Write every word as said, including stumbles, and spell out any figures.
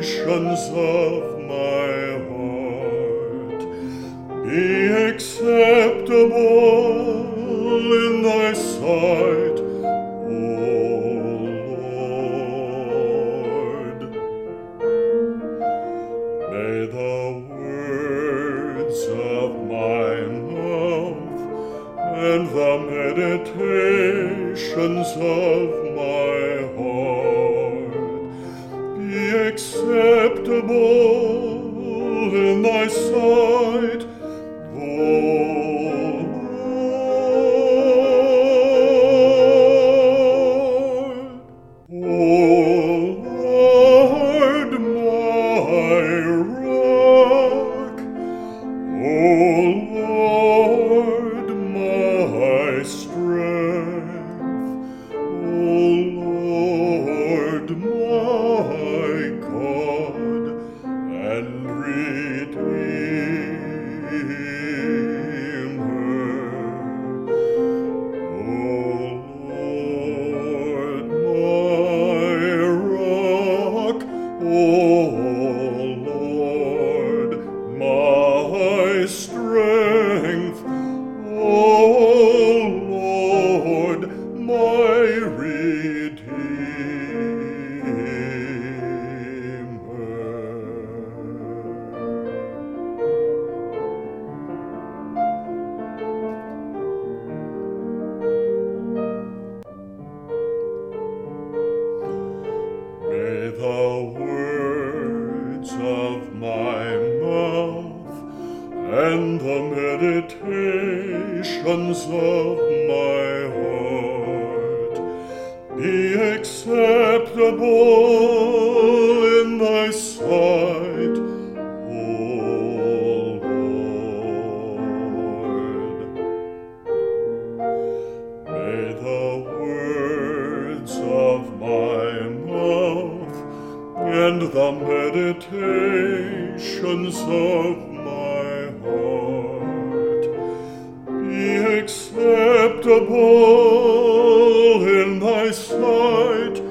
meditations of my heart be acceptable in thy sight, O Lord. May the words of my mouth and the meditations of my heart be acceptable in thy sight, O Lord. O Lord, my rock, O Lord, my strength, O Lord, my God and Redeemer. O Lord, my rock, O Lord, my strength, O Lord, my May the words of my mouth and the meditations of my heart be acceptable in thy sight, O Lord. May the words of my mouth and the meditations of my heart be acceptable in thy sight,